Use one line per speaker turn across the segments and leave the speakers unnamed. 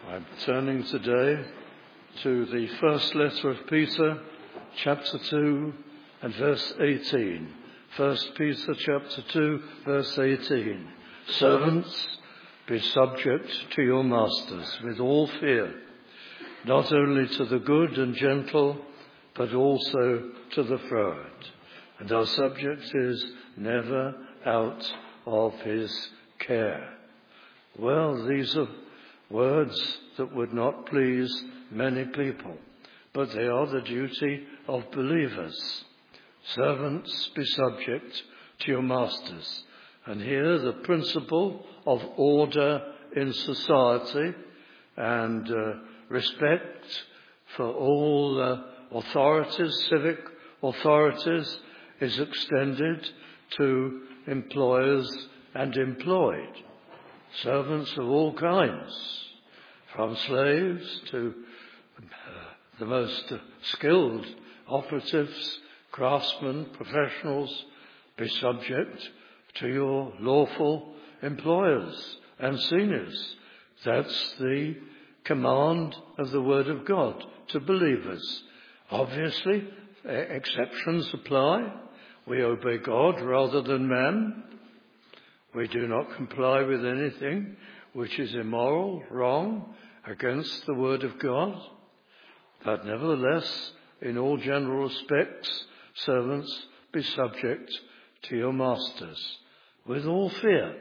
I'm turning today to the first letter of Peter, chapter 2 and verse 18. 1 Peter chapter 2, verse 18. Servants, be subject to your masters with all fear, not only to the good and gentle, but also to the froward. And our subject is never out of his care. Well, these are words that would not please many people, but they are the duty of believers. Servants, be subject to your masters. And here the principle of order in society and respect for all authorities, civic authorities, is extended to employers and employed. Servants of all kinds, from slaves to the most skilled operatives, craftsmen, professionals, be subject to your lawful employers and seniors. That's the command of the Word of God to believers. Obviously, exceptions apply. We obey God rather than man. We do not comply with anything which is immoral, wrong, against the Word of God. But nevertheless, in all general respects, servants, be subject to your masters with all fear.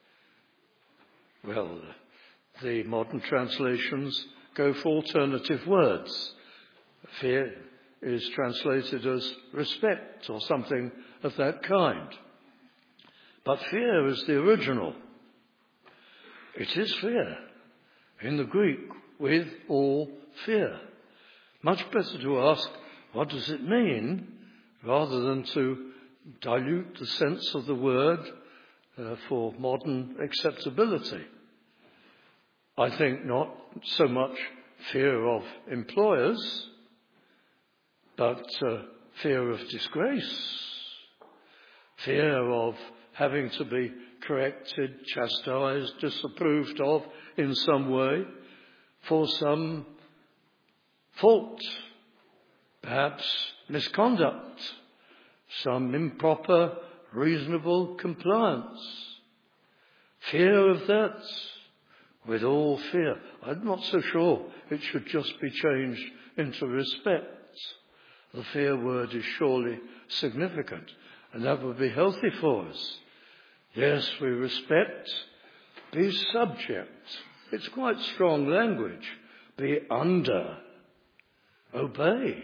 Well, the modern translations go for alternative words. Fear is translated as respect or something of that kind. But fear is the original. It is fear. In the Greek, with all fear. Much better to ask, what does it mean, rather than to dilute the sense of the word for modern acceptability. I think not so much fear of employers, but fear of disgrace, fear of having to be corrected, chastised, disapproved of in some way for some fault, perhaps misconduct, some improper, reasonable compliance. Fear of that, with all fear. I'm not so sure it should just be changed into respect. The fear word is surely significant, and that would be healthy for us. Yes, we respect. Be subject. It's quite strong language. Be under. Obey.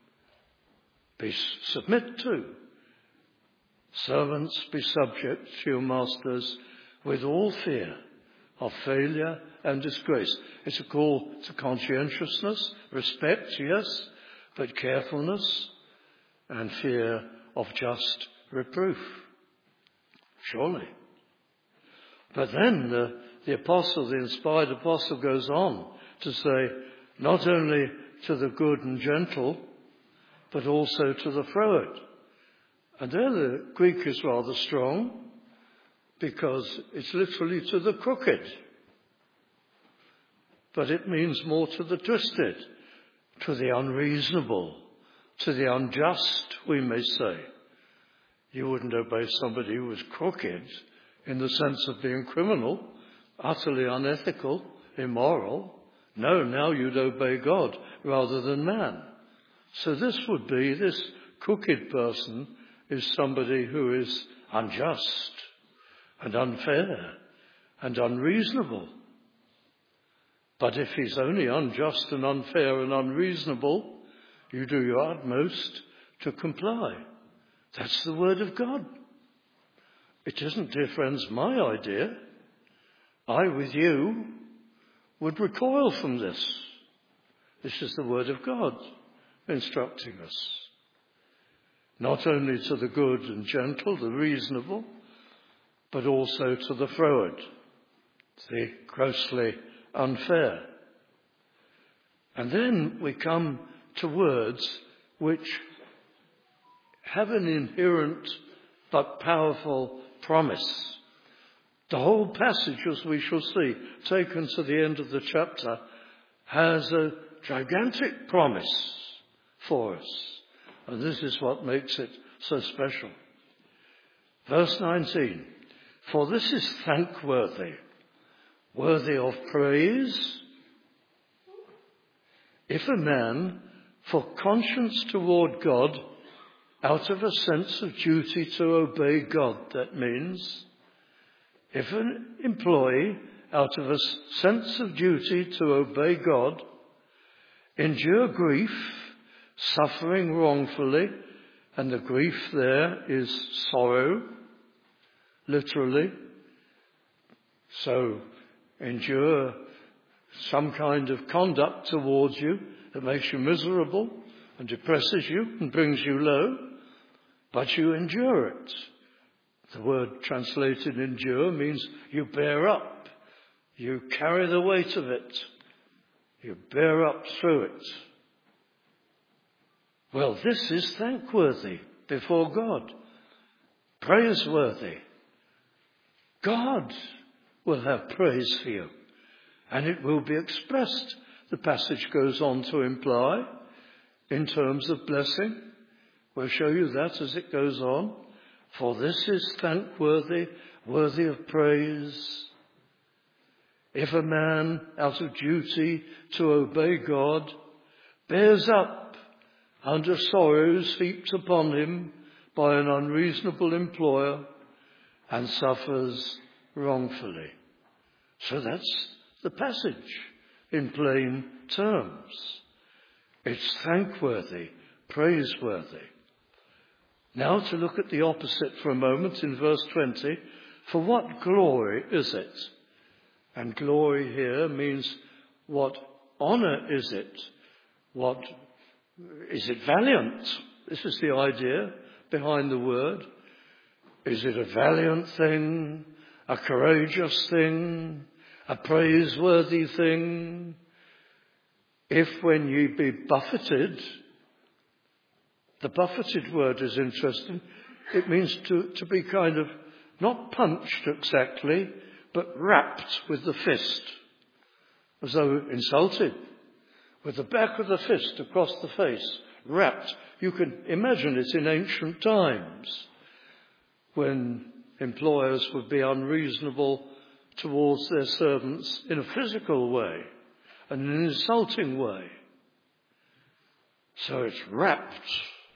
Submit to. Servants, be subject to your masters with all fear of failure and disgrace. It's a call to conscientiousness, respect, yes, but carefulness and fear of just reproof. Surely. But then the apostle, the inspired apostle, goes on to say, not only to the good and gentle, but also to the froward. And there the Greek is rather strong, because it's literally to the crooked. But it means more to the twisted, to the unreasonable, to the unjust, we may say. You wouldn't obey somebody who was crooked in the sense of being criminal, utterly unethical, immoral. No, now you'd obey God rather than man. So this crooked person is somebody who is unjust and unfair and unreasonable. But if he's only unjust and unfair and unreasonable, you do your utmost to comply. That's the Word of God. It isn't, dear friends, my idea. I, with you, would recoil from this. This is the Word of God instructing us. Not only to the good and gentle, the reasonable, but also to the froward, the grossly unfair. And then we come to words which have an inherent but powerful promise. The whole passage, as we shall see, taken to the end of the chapter, has a gigantic promise for us. And this is what makes it so special. Verse 19, for this is thankworthy, worthy of praise, if a man, for conscience toward God, out of a sense of duty to obey God, that means, if an employee, out of a sense of duty to obey God, endure grief, suffering wrongfully, and the grief there is sorrow, literally. So, endure some kind of conduct towards you that makes you miserable and depresses you and brings you low, but you endure it. The word translated endure means you bear up. You carry the weight of it. You bear up through it. Well, this is thankworthy before God. Praiseworthy. God will have praise for you. And it will be expressed, the passage goes on to imply, in terms of blessing. We'll show you that as it goes on. For this is thankworthy, worthy of praise. If a man, out of duty to obey God, bears up under sorrows heaped upon him by an unreasonable employer and suffers wrongfully. So that's the passage in plain terms. It's thankworthy, praiseworthy. Now to look at the opposite for a moment in verse 20. For what glory is it? And glory here means what honour is it? What is it valiant? This is the idea behind the word. Is it a valiant thing? A courageous thing? A praiseworthy thing? If when ye be buffeted, the buffeted word is interesting. It means to be kind of not punched exactly, but rapped with the fist, as though insulted, with the back of the fist across the face, rapped. You can imagine it in ancient times when employers would be unreasonable towards their servants in a physical way and in an insulting way. So it's rapped.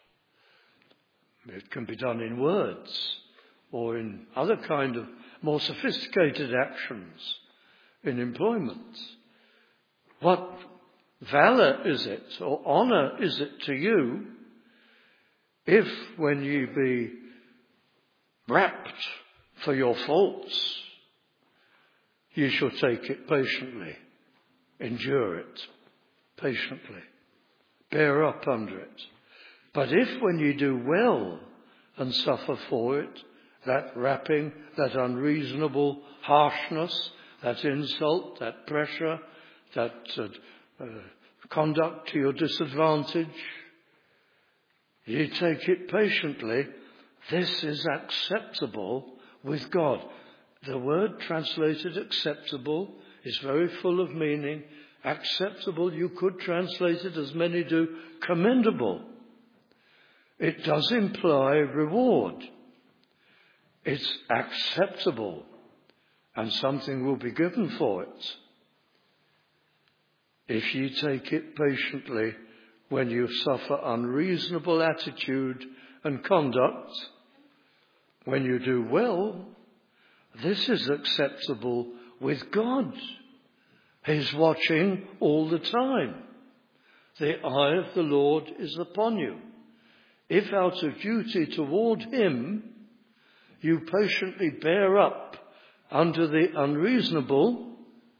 It can be done in words or in other kind of more sophisticated actions in employment. What valour is it or honour is it to you if when ye be rapped for your faults, you shall take it patiently, endure it patiently, bear up under it. But if when you do well and suffer for it, that rapping, that unreasonable harshness, that insult, that pressure, that conduct to your disadvantage, you take it patiently, this is acceptable with God. The word translated acceptable is very full of meaning. Acceptable, you could translate it, as many do, commendable. It does imply reward. It's acceptable, and something will be given for it. If you take it patiently when you suffer unreasonable attitude and conduct, when you do well, this is acceptable with God. He's watching all the time. The eye of the Lord is upon you. If out of duty toward him, you patiently bear up under the unreasonable,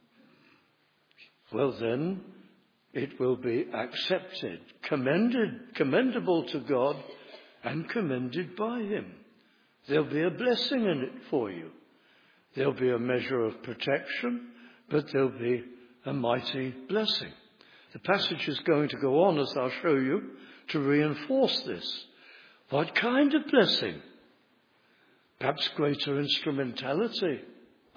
well then, it will be accepted, commendable to God, and commended by him. There'll be a blessing in it for you. There'll be a measure of protection, but there'll be a mighty blessing. The passage is going to go on, as I'll show you, to reinforce this. What kind of blessing? Perhaps greater instrumentality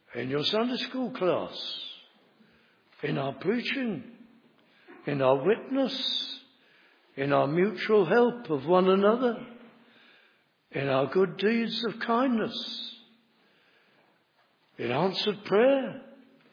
in your Sunday school class, in our preaching, in our witness, in our mutual help of one another, in our good deeds of kindness, in answered prayer.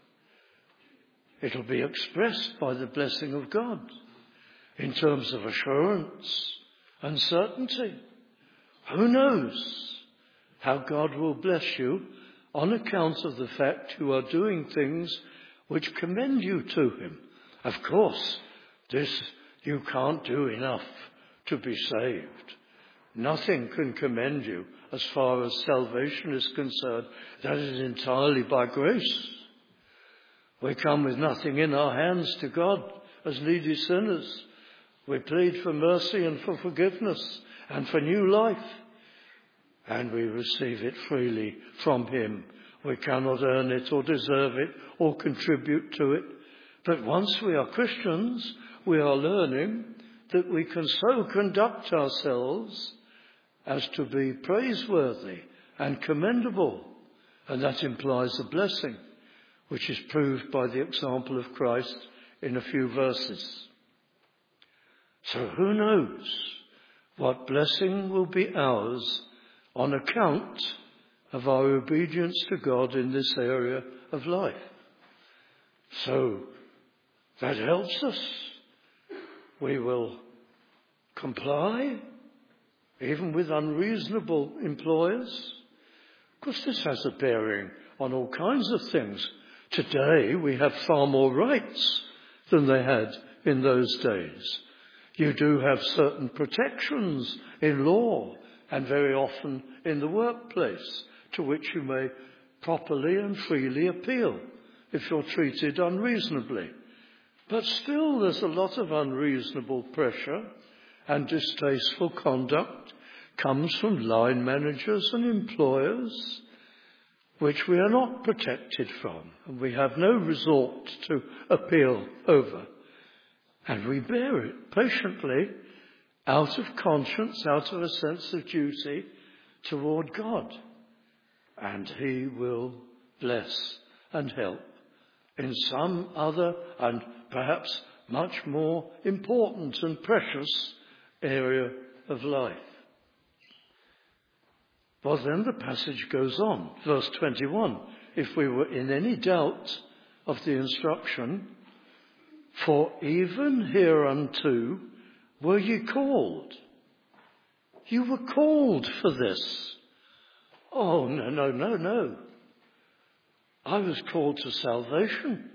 It'll be expressed by the blessing of God in terms of assurance and certainty. Who knows how God will bless you on account of the fact you are doing things which commend you to him. Of course, this you can't do enough to be saved. Nothing can commend you as far as salvation is concerned. That is entirely by grace. We come with nothing in our hands to God as needy sinners. We plead for mercy and for forgiveness and for new life. And we receive it freely from him. We cannot earn it or deserve it or contribute to it. But once we are Christians, we are learning that we can so conduct ourselves as to be praiseworthy and commendable. And that implies a blessing, which is proved by the example of Christ in a few verses. So who knows what blessing will be ours on account of our obedience to God in this area of life. So that helps us. We will comply, even with unreasonable employers. Of course, this has a bearing on all kinds of things. Today, we have far more rights than they had in those days. You do have certain protections in law and very often in the workplace to which you may properly and freely appeal if you're treated unreasonably. But still there's a lot of unreasonable pressure and distasteful conduct comes from line managers and employers, which we are not protected from, and we have no resort to appeal over. And we bear it patiently out of conscience, out of a sense of duty toward God. And he will bless and help in some other and perhaps much more important and precious area of life. Well, then the passage goes on, verse 21. If we were in any doubt of the instruction, for even hereunto were ye called. You were called for this. Oh, no. I was called to salvation.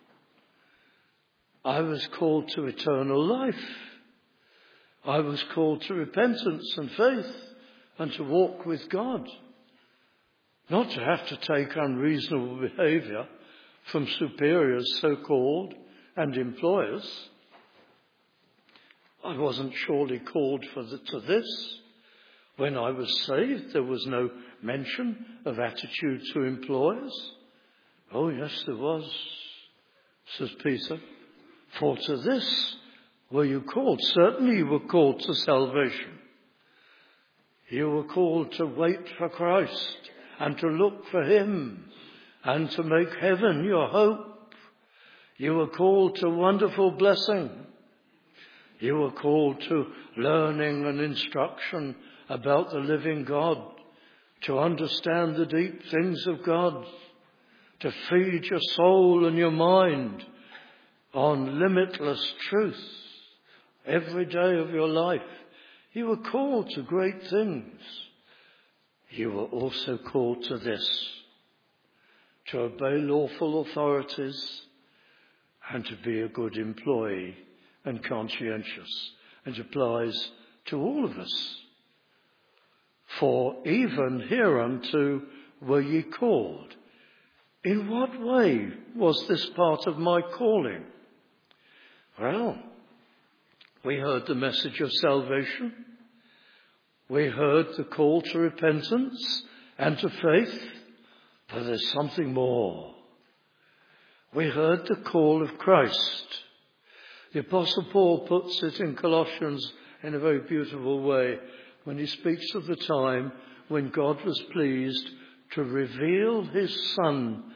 I was called to eternal life. I was called to repentance and faith and to walk with God. Not to have to take unreasonable behaviour from superiors, so-called, and employers. I wasn't surely called to this. When I was saved, there was no mention of attitude to employers. Oh, yes, there was, says Peter. For to this were you called. Certainly you were called to salvation. You were called to wait for Christ and to look for him and to make heaven your hope. You were called to wonderful blessing. You were called to learning and instruction about the living God, to understand the deep things of God, to feed your soul and your mind on limitless truth every day of your life. You were called to great things. You were also called to this, to obey lawful authorities and to be a good employee and conscientious. It applies to all of us. For even hereunto were ye called. In what way was this part of my calling? Well, we heard the message of salvation. We heard the call to repentance and to faith. But there's something more. We heard the call of Christ. The Apostle Paul puts it in Colossians in a very beautiful way when he speaks of the time when God was pleased to reveal his Son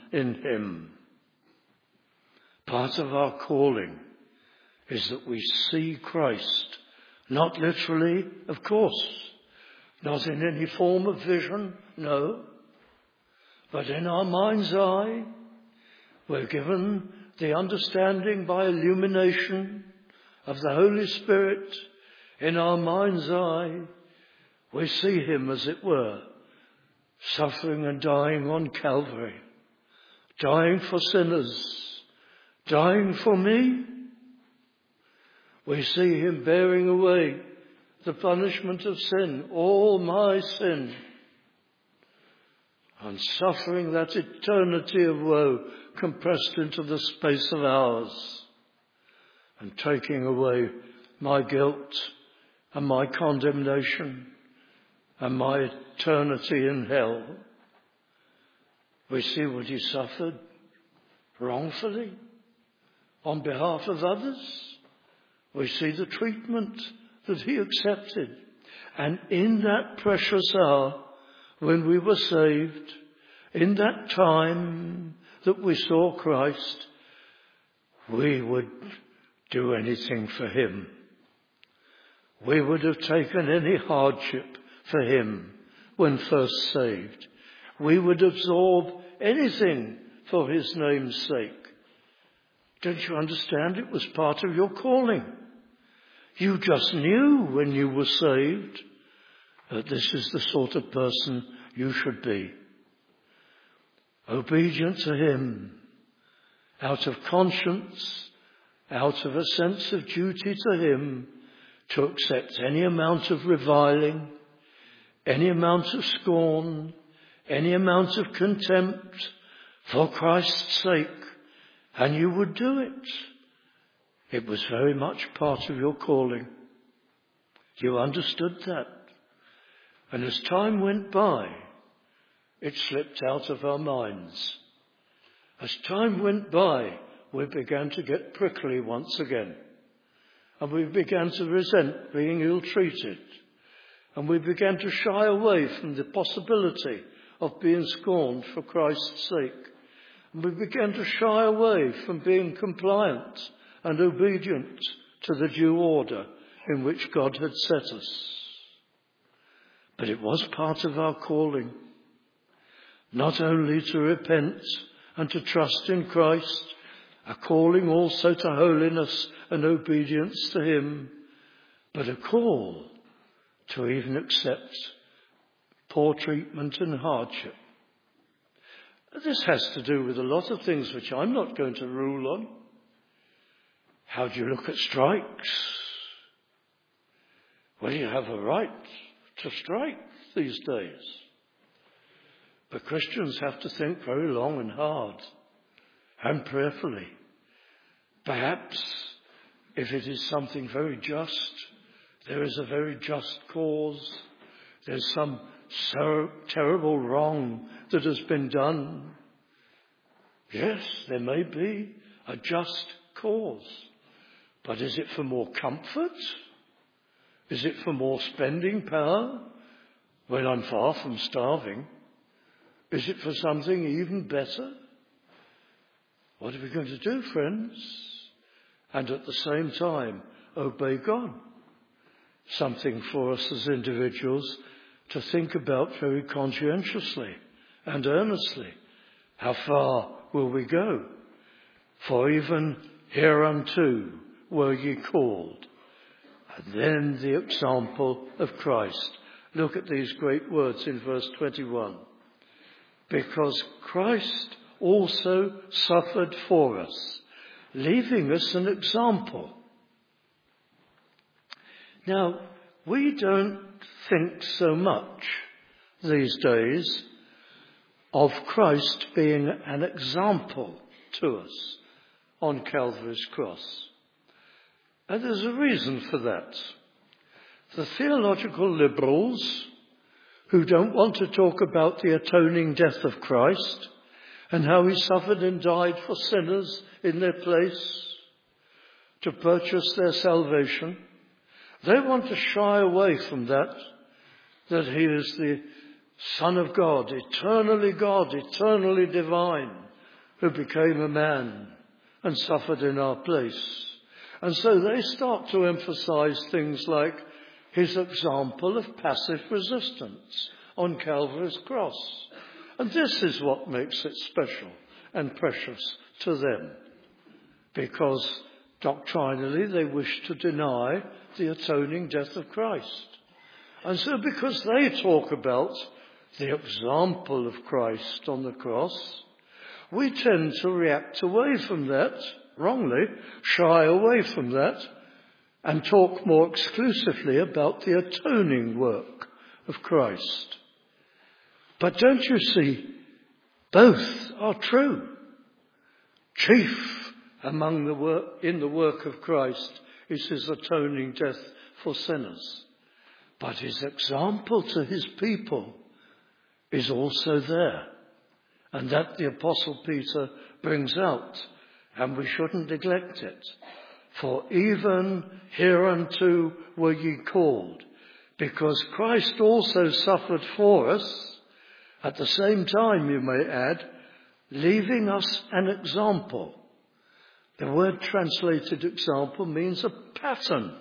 in him. Part of our calling is that we see Christ, not literally, of course, not in any form of vision, no, but in our mind's eye. We're given the understanding by illumination of the Holy Spirit. In our mind's eye, we see him, as it were, suffering and dying on Calvary, dying for sinners, dying for me. We see him bearing away the punishment of sin, all my sin, and suffering that eternity of woe compressed into the space of hours, and taking away my guilt and my condemnation and my eternity in hell. We see what he suffered wrongfully on behalf of others. We see the treatment that he accepted. And in that precious hour when we were saved, in that time that we saw Christ, we would do anything for him. We would have taken any hardship for him when first saved. We would absorb anything for his name's sake. Don't you understand? It was part of your calling. You just knew when you were saved that this is the sort of person you should be. Obedient to him, out of conscience, out of a sense of duty to him, to accept any amount of reviling, any amount of scorn, any amount of contempt for Christ's sake, and you would do it. It was very much part of your calling. You understood that. And as time went by, it slipped out of our minds. As time went by, we began to get prickly once again. And we began to resent being ill-treated. And we began to shy away from the possibility of being scorned for Christ's sake. And we began to shy away from being compliant and obedient to the due order in which God had set us. But it was part of our calling, not only to repent and to trust in Christ, a calling also to holiness and obedience to him, but a call to even accept poor treatment and hardship. This has to do with a lot of things which I'm not going to rule on. How do you look at strikes? Well, you have a right to strike these days. But Christians have to think very long and hard and prayerfully. Perhaps if it is something very just, there is a very just cause, there's some terrible wrong that has been done. Yes, there may be a just cause. But is it for more comfort? Is it for more spending power when I'm far from starving? Is it for something even better? What are we going to do, friends? And at the same time, obey God. Something for us as individuals to think about very conscientiously and earnestly. How far will we go? For even hereunto were ye called. And then the example of Christ. Look at these great words in verse 21. Because Christ also suffered for us, leaving us an example. Now, we don't think so much these days of Christ being an example to us on Calvary's cross. And there's a reason for that. The theological liberals who don't want to talk about the atoning death of Christ and how he suffered and died for sinners in their place to purchase their salvation, they want to shy away from that he is the Son of God, eternally divine, who became a man and suffered in our place. And so they start to emphasize things like his example of passive resistance on Calvary's cross. And this is what makes it special and precious to them, because doctrinally they wish to deny the atoning death of Christ. And so because they talk about the example of Christ on the cross, we tend to react away from that, wrongly, shy away from that, and talk more exclusively about the atoning work of Christ. But don't you see, both are true. Chief among in the work of Christ is his atoning death for sinners. But his example to his people is also there. And that the Apostle Peter brings out, and we shouldn't neglect it. For even hereunto were ye called, because Christ also suffered for us, at the same time, you may add, leaving us an example. The word translated example means a pattern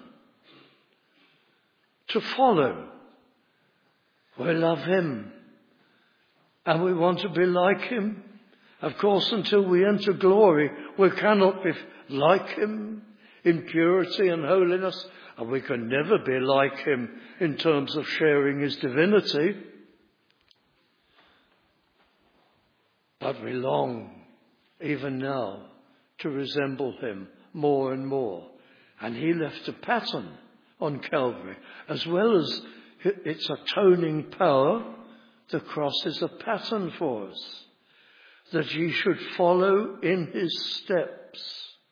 to follow. We love him and we want to be like him. Of course, until we enter glory, we cannot be like him in purity and holiness, and we can never be like him in terms of sharing his divinity. But we long, even now, to resemble him more and more. And he left a pattern on Calvary. As well as its atoning power, the cross is a pattern for us, that ye should follow in his steps.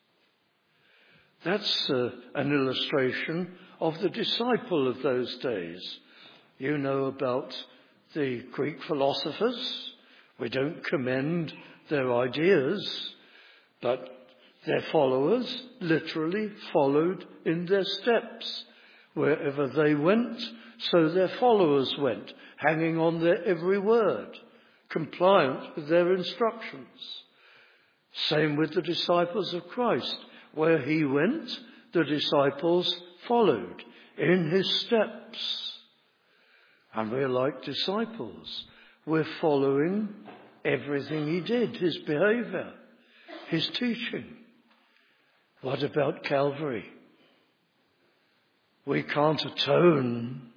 That's an illustration of the disciple of those days. You know about the Greek philosophers. We don't commend their ideas, but their followers literally followed in their steps. Wherever they went, so their followers went, hanging on their every word, compliant with their instructions. Same with the disciples of Christ. Where he went, the disciples followed in his steps. And we're like disciples. We're following everything he did, his behavior, his teaching. What about Calvary? We can't atone,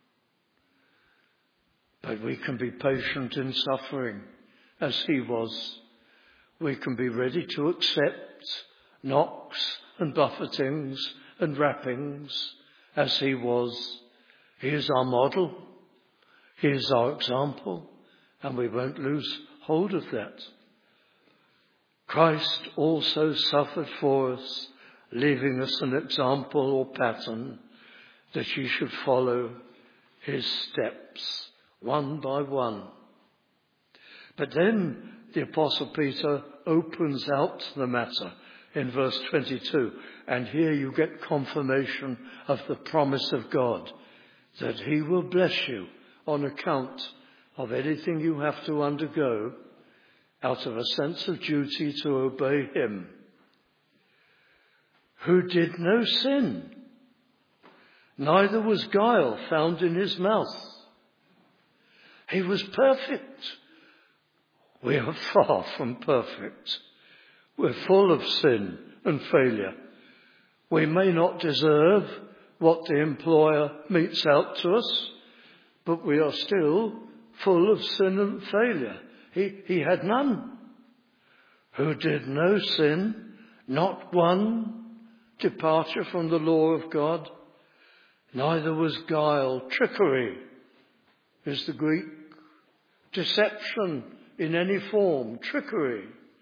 but we can be patient in suffering as he was. We can be ready to accept knocks and buffetings and rappings as he was. He is our model. He is our example, and we won't lose hold of that. Christ also suffered for us, leaving us an example or pattern that ye should follow his steps, one by one. But then the Apostle Peter opens out the matter in verse 22, and here you get confirmation of the promise of God, that he will bless you on account of anything you have to undergo out of a sense of duty to obey him, who did no sin, neither was guile found in his mouth. He was perfect. We are far from perfect. We're full of sin and failure. We may not deserve what the employer metes out to us, but we are still full of sin and failure. He had none. Who did no sin, not one departure from the law of God, neither was guile. Trickery is the Greek. Deception in any form, trickery.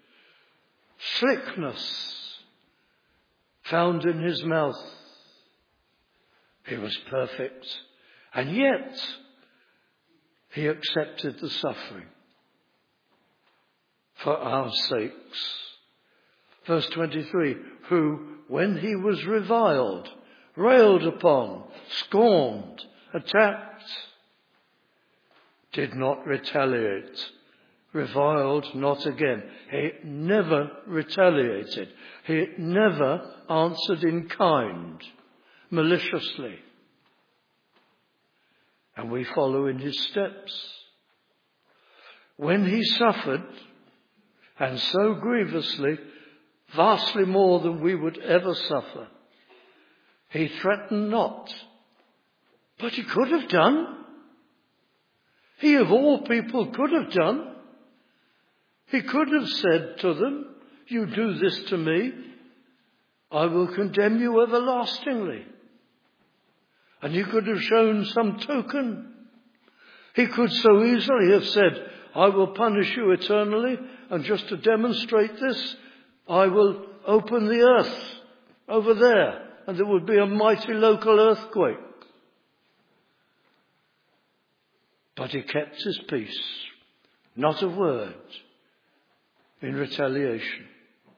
Slickness found in his mouth. He was perfect, and yet he accepted the suffering for our sakes. Verse 23, who, when he was reviled, railed upon, scorned, attacked, did not retaliate reviled not again. He never retaliated. He never answered in kind, maliciously. And we follow in his steps. When he suffered, and so grievously, vastly more than we would ever suffer, he threatened not. But he could have done. He of all people could have done. He could have said to them, you do this to me, I will condemn you everlastingly. And he could have shown some token. He could so easily have said, I will punish you eternally, and just to demonstrate this, I will open the earth over there, and there would be a mighty local earthquake. But he kept his peace, not a word in retaliation,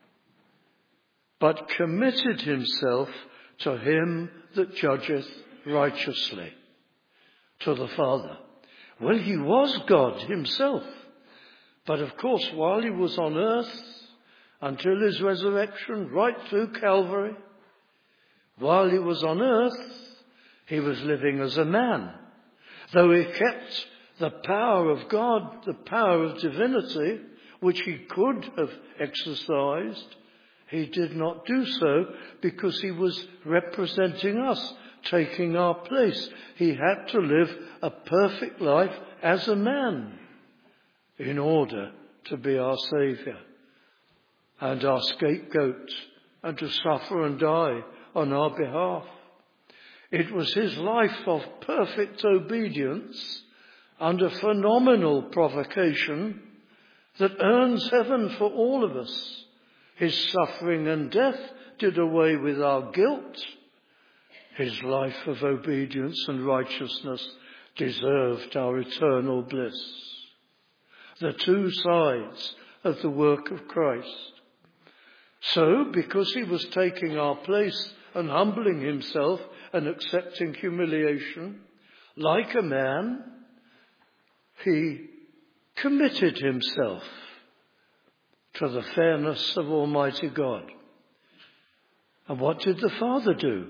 but committed himself to him that judgeth righteously, to the Father. Well, he was God himself, but of course while he was on earth, until his resurrection, right through Calvary, while he was on earth, he was living as a man. Though he kept the power of God, the power of divinity, which he could have exercised, he did not do so because he was representing us, taking our place. He had to live a perfect life as a man in order to be our Saviour and our scapegoat and to suffer and die on our behalf. It was his life of perfect obedience under phenomenal provocation that earns heaven for all of us. His suffering and death did away with our guilt. His life of obedience and righteousness deserved our eternal bliss. The two sides of the work of Christ. So, because he was taking our place and humbling himself and accepting humiliation, like a man, he committed himself to the fairness of Almighty God. And what did the Father do?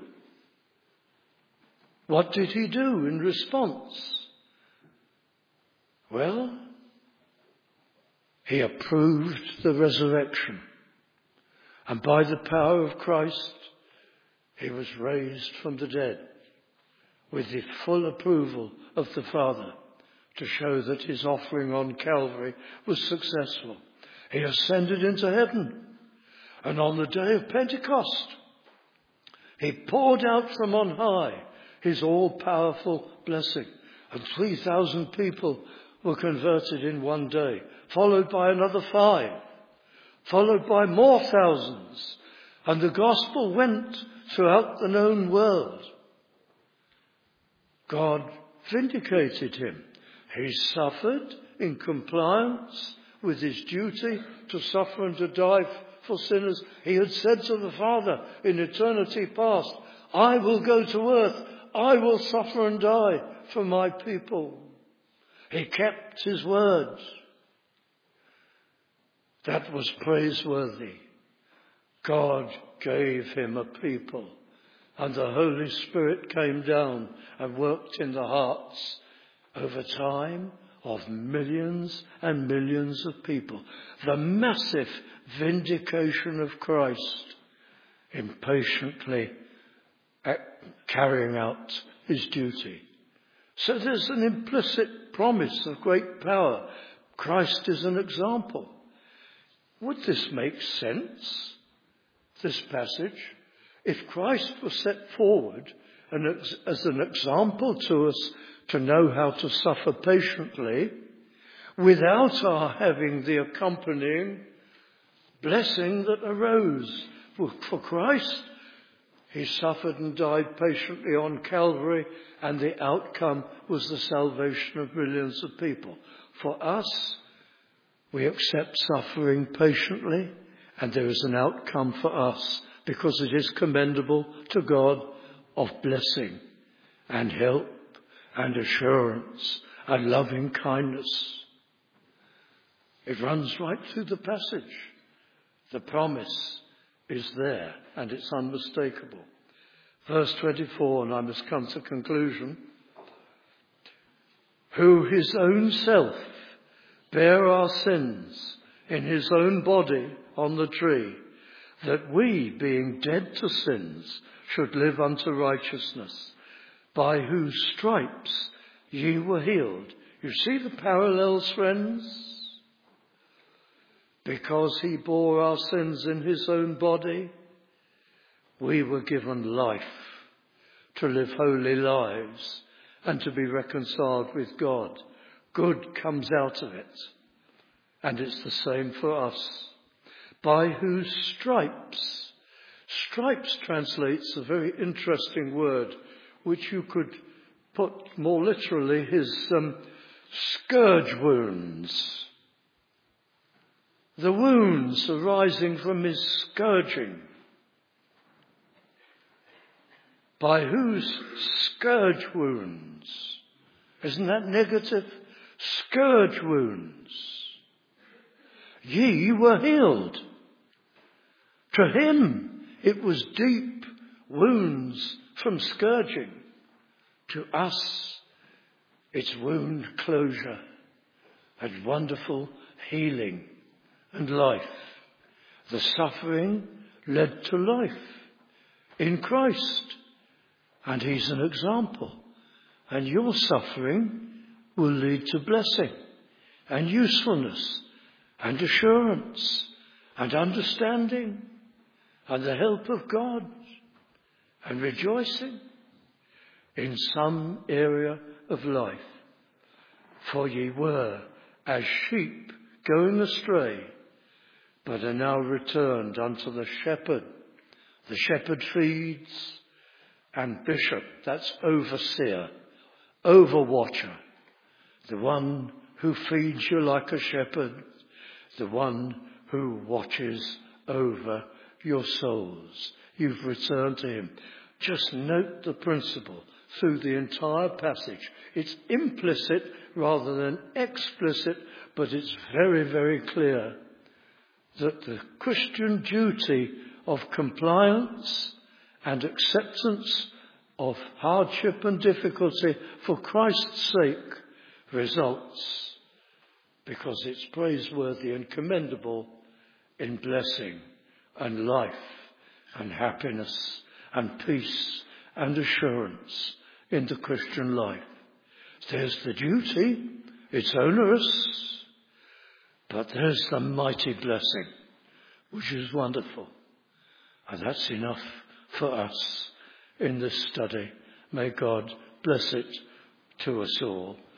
What did he do in response? Well, he approved the resurrection. And by the power of Christ, he was raised from the dead with the full approval of the Father to show that his offering on Calvary was successful. He ascended into heaven. And on the day of Pentecost, he poured out from on high his all-powerful blessing. And 3,000 people were converted in one day, followed by another 5, followed by more thousands. And the gospel went throughout the known world. God vindicated him. He suffered in compliance with his duty to suffer and to die for sinners. He had said to the Father in eternity past, I will go to earth. I will suffer and die for my people. He kept his words. That was praiseworthy. God gave him a people, and the Holy Spirit came down and worked in the hearts over time of millions and millions of people. The massive vindication of Christ impatiently carrying out his duty. So there's an implicit promise of great power. Christ is an example. Would this make sense, this passage? If Christ was set forward as an example to us to know how to suffer patiently without our having the accompanying blessing that arose for Christ, he suffered and died patiently on Calvary, and the outcome was the salvation of millions of people. For us, we accept suffering patiently, and there is an outcome for us, because it is commendable to God of blessing and help and assurance and loving kindness. It runs right through the passage. The promise is there, and it's unmistakable. Verse 24, and I must come to conclusion. Who his own self bare our sins in his own body on the tree, that we, being dead to sins, should live unto righteousness, by whose stripes ye were healed. You see the parallels, friends? Because he bore our sins in his own body, we were given life to live holy lives and to be reconciled with God. Good comes out of it. And it's the same for us. By whose stripes. Stripes translates a very interesting word, which you could put more literally, his scourge wounds. The wounds arising from his scourging. By whose scourge wounds? Isn't that negative? Scourge wounds. Ye were healed. To him it was deep wounds from scourging. To us it's wound closure and wonderful healing and life. The suffering led to life in Christ. And he's an example. And your suffering will lead to blessing and usefulness and assurance and understanding and the help of God and rejoicing in some area of life. For ye were as sheep going astray, but are now returned unto the shepherd. The shepherd feeds, and bishop, that's overseer, overwatcher, the one who feeds you like a shepherd, the one who watches over your souls. You've returned to him. Just note the principle through the entire passage. It's implicit rather than explicit, but it's very, very clear that the Christian duty of compliance and acceptance of hardship and difficulty for Christ's sake results because it's praiseworthy and commendable in blessing and life and happiness and peace and assurance in the Christian life. There's the duty, it's onerous, but there's the mighty blessing, which is wonderful. And that's enough for us in this study. May God bless it to us all.